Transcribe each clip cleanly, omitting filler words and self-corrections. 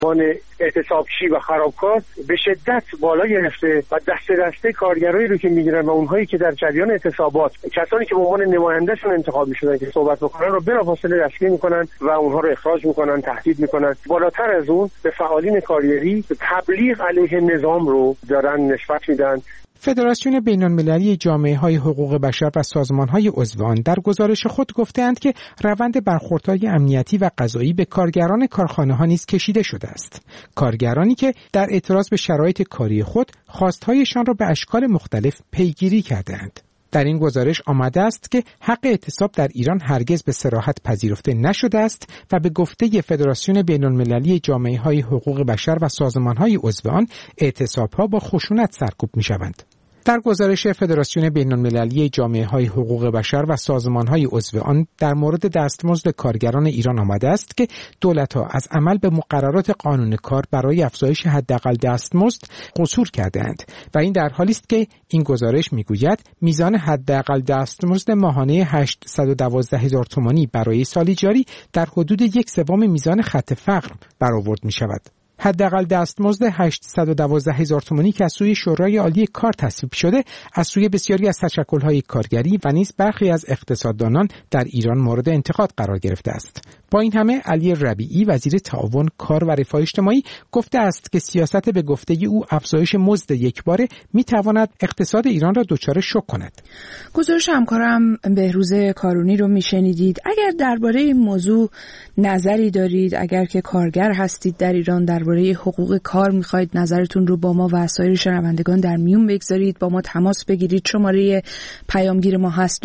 اعتصابچی و خرابکار به شدت بالا گرفته و دسته دسته کارگرایی رو که میگیرن و اونهایی که در جریان اعتصابات کسانی که به عنوان نمایندهشون انتخاب میشدن که صحبت بکنن رو بلافاصله دستگیر میکنن و اونها رو اخراج میکنن، تهدید میکنن. بالاتر از اون به فعالین کارگری تبلیغ علیه نظام رو دارن نسبت میدن. فدراسیون بین‌المللی جامعه‌های حقوق بشر و سازمان‌های عضو آن در گزارش خود گفته‌اند که روند برخوردهای امنیتی و قضایی به کارگران کارخانه‌ها نیز کشیده شده است. کارگرانی که در اعتراض به شرایط کاری خود خواست‌هایشان را به اشکال مختلف پیگیری کرده‌اند. در این گزارش آمده است که حق اعتصاب در ایران هرگز به صراحت پذیرفته نشده است و به گفته فدراسیون بین‌المللی جامعه‌های حقوق بشر و سازمان‌های عضو آن اعتصاب‌ها با خشونت سرکوب می‌شوند. در گزارش فدراسیون بین‌المللی جامعه‌های حقوق بشر و سازمان‌های عضو آن در مورد دستمزد کارگران ایران آمده است که دولت‌ها از عمل به مقررات قانون کار برای افزایش حداقل دستمزد قصور کرده‌اند و این در حالی است که این گزارش می‌گوید میزان حداقل دستمزد ماهانه 812,000 تومانی برای سال جاری در حدود 1/3 میزان خط فقر برآورد می‌شود. حداقل دستمزد 812,000 تومانی که از سوی شورای عالی کار تصویب شده از سوی بسیاری از تشکل‌های کارگری و نیز برخی از اقتصاددانان در ایران مورد انتقاد قرار گرفته است. با این همه علی ربیعی وزیر تعاون، کار و رفاه اجتماعی گفته است که سیاست به گفته او افزایش مزد یکباره میتواند اقتصاد ایران را دچار شوک کند. گزارش همکارم بهروز کارونی رو میشنیدید. اگر درباره این موضوع نظری دارید، اگر که کارگر هستید در ایران، درباره حقوق کار میخواید نظرتون رو با ما و سایر شنوندگان در میون بگذارید، با ما تماس بگیرید. شماره پیامگیر ما هست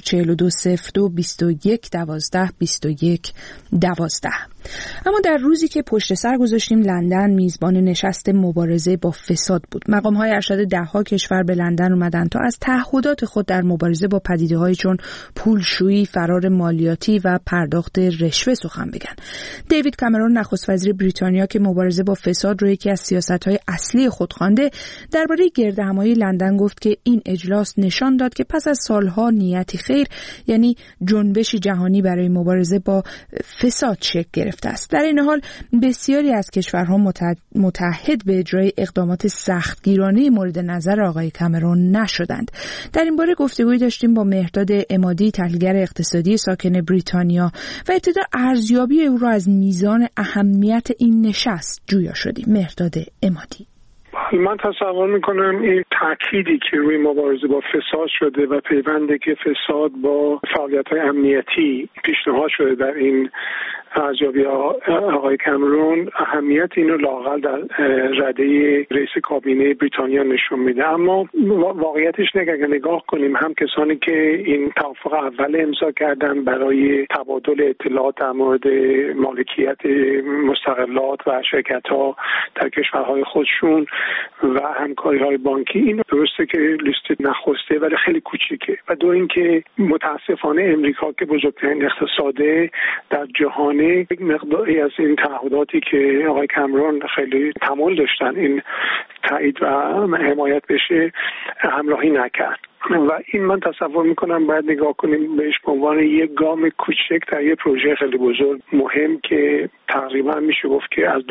20420221122112. اما در روزی که پشت سر گذاشتیم لندن میزبان نشست مبارزه با فساد بود. مقام‌های ارشد ده‌ها کشور به لندن اومدن تا از تعهدات خود در مبارزه با پدیده‌هایی چون پولشویی، فرار مالیاتی و پرداخت رشوه سخن بگن. دیوید کامرون نخست وزیر بریتانیا که مبارزه با فساد رو یکی از سیاست‌های اصلی خود خوانده، درباره گردهمایی لندن گفت که این اجلاس نشان داد که پس از سالها نیتی خیر، یعنی جنبشی جهانی برای مبارزه با فساد شکل گرفت است. در این حال بسیاری از کشورها متحد به اجرای اقدامات سختگیرانه مورد نظر آقای کامرون نشدند. در این باره گفتگویی داشتیم با مهرداد عمادی، تحلیلگر اقتصادی ساکن بریتانیا و ابتدا ارزیابی او را از میزان اهمیت این نشست جویا شدیم. مهرداد عمادی: من تصور میکنم این تأکیدی که روی مبارزه با فساد شده و پیوندی که فساد با فعالیت‌های امنیتی پیشنهاد شده در این ارزیابی آقای کامرون، اهمیت اینو لااقل در رده رئیس کابینه بریتانیا نشون میده. اما واقعیتش اگر نگاه کنیم، هم کسانی که این توافق اول امضا کردن برای تبادل اطلاعات در مورد مالکیت مستقلات و شرکت‌ها در کشورهای خودشون و همکاری‌های بانکی، این درسته که لیست نخسته ولی خیلی کوچیکه. و دو اینکه متاسفانه امریکا که بزرگترین اقتصاد در جهان، یک مقداری از این تعهداتی که آقای کامرون خیلی تمایل داشتن این تایید و حمایت بشه همراهی نکرد. و این من تصور میکنم باید نگاه کنیم بهش به عنوان یک گام کوچک در یک پروژه خیلی بزرگ مهم که تقریبا میشه گفت که از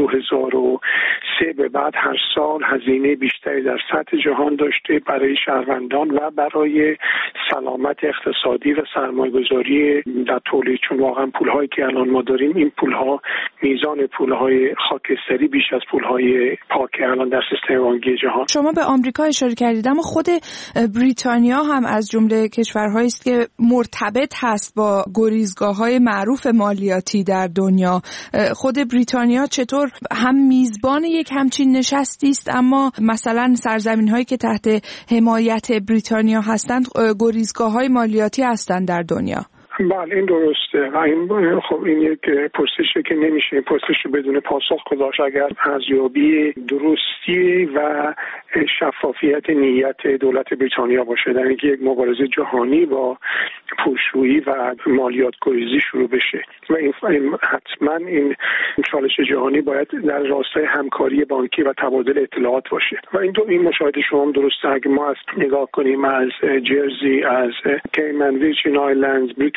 2003 به بعد هر سال هزینه بیشتری در سطح جهان داشته برای شهروندان و برای سلامت اقتصادی و سرمایه‌گذاری در تولید، چون واقعا پولهایی که الان ما داریم، این پولها میزان پولهای خاکستری بیش از پولهای پاک الان در سیستم بانکی جهان. شما به آمریکا اشاره کردید، اما خود بریتانیا هم از جمله کشورهایی است که مرتبط هست با گریزگاه‌های معروف مالیاتی در دنیا. خود بریتانیا چطور هم میزبان یک همچین نشستی است، اما مثلا سرزمین‌هایی که تحت حمایت بریتانیا هستند گریزگاه‌های مالیاتی هستند در دنیا؟ بله، این درسته و این خب این یک پرسشه که نمیشه پرسش بدون پاسخ گذاشت اگر ارزیابی درستی و شفافیت نیت دولت بریتانیا باشه در اینکه یک مبارزه جهانی با پولشویی و مالیات گریزی شروع بشه. و این حتما این چالش جهانی باید در راستای همکاری بانکی و تبادل اطلاعات باشه. و این مشاهده شما هم درسته. اگه ما از نگاه کنیم از جرزی، از کیمن، ویرجین آیلندز، بریتیش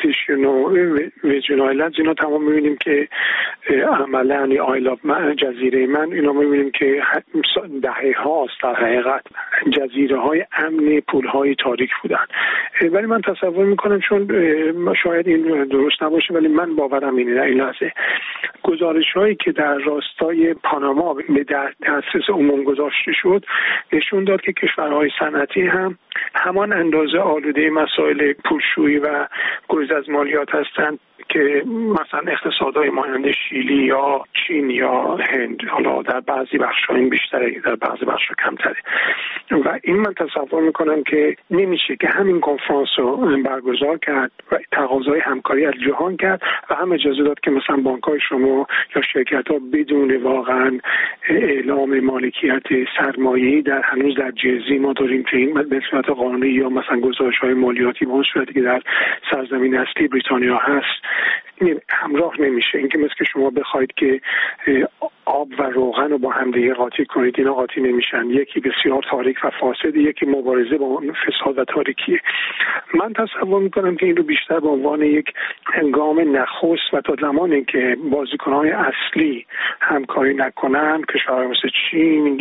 بریتیش ویرجین آیلندز، اینا تمام می‌بینیم که عملاً آیل آف من، جزیره من، اینا می‌بینیم که دهه هاست در حقیقت جزیره‌های امن پول‌های تاریک بودن. ولی من تصور می‌کنم، چون شاید این درست نباشه ولی من باورم اینه در این لحظه گزارش‌هایی که در راستای پاناما به دسترس عموم گذاشته شد نشون داد که کشورهای صنعتی هم همان اندازه آلوده مسائل پولشویی و گریز از مالیات هستند که مثلا اقتصادهای مانند شیلی یا چین یا هند، حالا در بعضی بخش‌ها این بیشتره، در بعضی بخش‌ها کمتره. و این من تصور میکنم که نمیشه که همین کنفرانس رو برگزار کرد و تقاضای همکاری از جهان کرد و هم اجازه داد که مثلا بانک‌های شما یا شرکت‌ها بدون واقعا اعلام مالکیت سرمایه‌ای در هنوز در جزی ما داریم که این به صورت قانونی یا مثلا گزارش‌های مالیاتی به اون صورتی که در سرزمین اصلی بریتانیا هست همراه نمیشه. اینکه مثل که شما بخواید که آب و روغن رو با هم دیگه قاطی کنید، اینا قاطی نمیشن. یکی بسیار تاریک و فاسد، یکی مبارزه با فساد و تاریکیه. من تصور میکنم که این رو بیشتر به عنوان یک گام نخست و تا زمانی که بازیکن‌های اصلی همکاری نکنن، کشورهای مثل چین،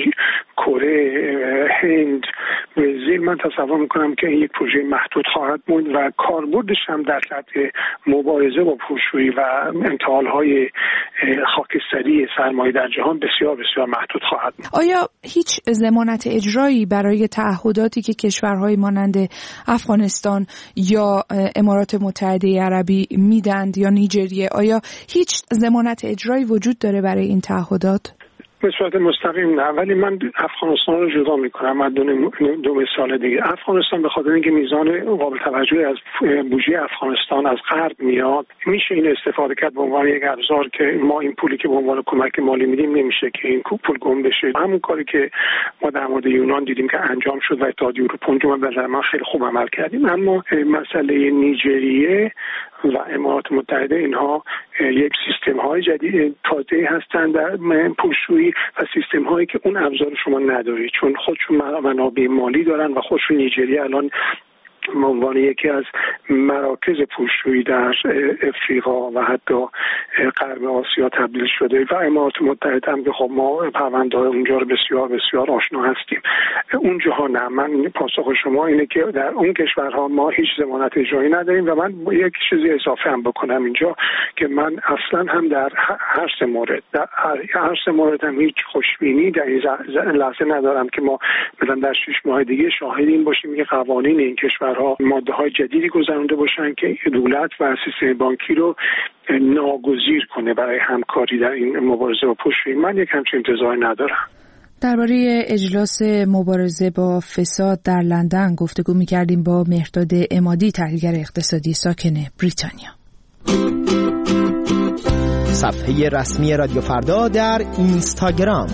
کره، هند، برزیل، من تصور میکنم که این یک پروژه محدود خواهد موند و کاربردش هم در سطح مبارزه با پولشویی و انتقال‌های خاکستری سرمایه در جهان بسیار بسیار محدود خواهد بود. آیا هیچ ضمانت اجرایی برای تعهداتی که کشورهای مانند افغانستان یا امارات متحده عربی میدند یا نیجریه، آیا هیچ ضمانت اجرایی وجود داره برای این تعهدات؟ به صورت مستقیم نه، ولی من افغانستان رو جدا میکنم از دو مثال دیگه. افغانستان به خاطر اینکه میزان قابل توجهی از بودجه افغانستان از غرب میاد، میشه این استفاده کرد به عنوان یک ابزار که ما این پولی که به عنوان کمک مالی میدیم نمیشه که این پول گم بشه. همون کاری که ما در مورد یونان دیدیم که انجام شد و اتحادیه اروپا اونجا به نظر من خیلی خوب عمل کردیم. اما مسئله نیجریه و امارات متحده، اینها یک سیستم های جدید تازه هستند در پولشویی و سیستم هایی که اون ابزار شما نداری، چون خودشون منابع مالی دارن و خودشون نیجریه الان به عنوان یکی از مراکز پولشویی در افریقا و حتی غرب آسیا تبدیل شده و امارات متحده هم که خب ما پرونده‌های اونجا رو بسیار بسیار آشنا هستیم. اونجاها نه. من پاسخ شما اینه که در اون کشورها ما هیچ ضمانت اجرایی نداریم و من یک چیزی اضافه هم بکنم اینجا که من اصلا هم در هر سه مورد هم هیچ خوشبینی در این لحظه ندارم که ما مثلا در 6 ماه دیگه شاهد این باشیم که قوانین این کشور ماده های جدیدی گذرانده باشن که دولت و سیستم بانکی رو ناگزیر کنه برای همکاری در این مبارزه با پولشویی. من یک همچین انتظاری ندارم. درباره اجلاس مبارزه با فساد در لندن گفتگو می‌کردیم با مهرداد عمادی، تحلیلگر اقتصادی ساکن بریتانیا. صفحه رسمی رادیو فردا در اینستاگرام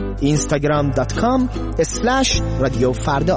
instagram.com/رادیوفردا.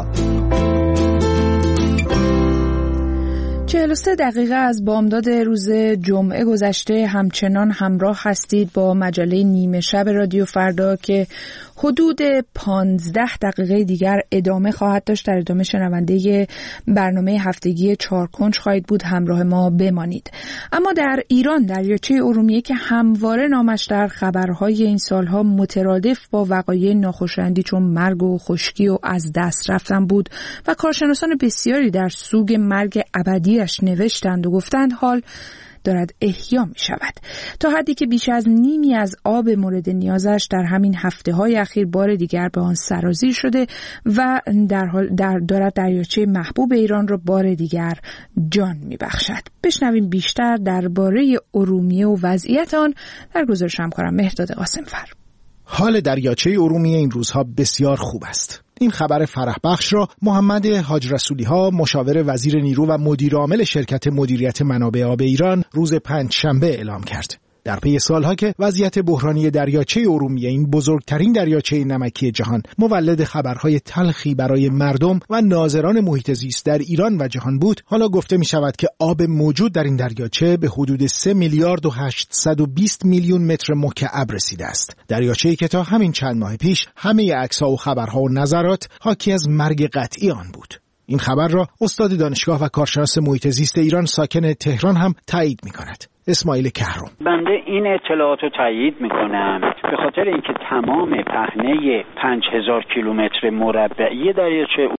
43 دقیقه از بامداد روز جمعه گذشته. همچنان همراه هستید با مجله نیمه شب رادیو فردا که حدود 15 دقیقه دیگر ادامه خواهد داشت. در ادامه شنونده برنامه هفتگی چارکنج خواهید بود. همراه ما بمانید. اما در ایران دریاچه ارومیه که همواره نامش در خبرهای این سالها مترادف با وقایع ناخوشایندی چون مرگ و خشکی و از دست رفتن بود و کارشناسان بسیاری در سوگ مرگ ابدیش نوشتند و گفتند حال دارد احیا می شود، تا حدی که بیش از نیمی از آب مورد نیازش در همین هفته‌های اخیر بار دیگر به آن سرازیر شده و دارد دریاچه محبوب ایران را بار دیگر جان می بخشد. بشنویم بیشتر درباره ارومیه و وضعیت آن در گزارش همکارم مهرداد قاسمفر. حال دریاچه ارومیه این روزها بسیار خوب است. این خبر فرح بخش را محمد حاج رسولی ها، مشاور وزیر نیرو و مدیر عامل شرکت مدیریت منابع آب ایران، روز پنجشنبه اعلام کرد. در پی سالها که وضعیت بحرانی دریاچه ارومیه، این بزرگترین دریاچه نمکی جهان، مولد خبرهای تلخی برای مردم و ناظران محیط زیست در ایران و جهان بود، حالا گفته می شود که آب موجود در این دریاچه به حدود 3 میلیارد و 820 میلیون متر مکعب رسیده است. دریاچه‌ای که تا همین چند ماه پیش همه عکس‌ها و خبرها و نظرات حاکی از مرگ قطعی آن بود. این خبر را استاد دانشگاه و کارشناس محیط زیست ایران ساکن تهران هم تایید می‌کند. اسماعیل کهرم: بنده این اطلاعات رو تایید میکنم به خاطر اینکه تمام پهنه 5000 کیلومتر مربعی دریاچه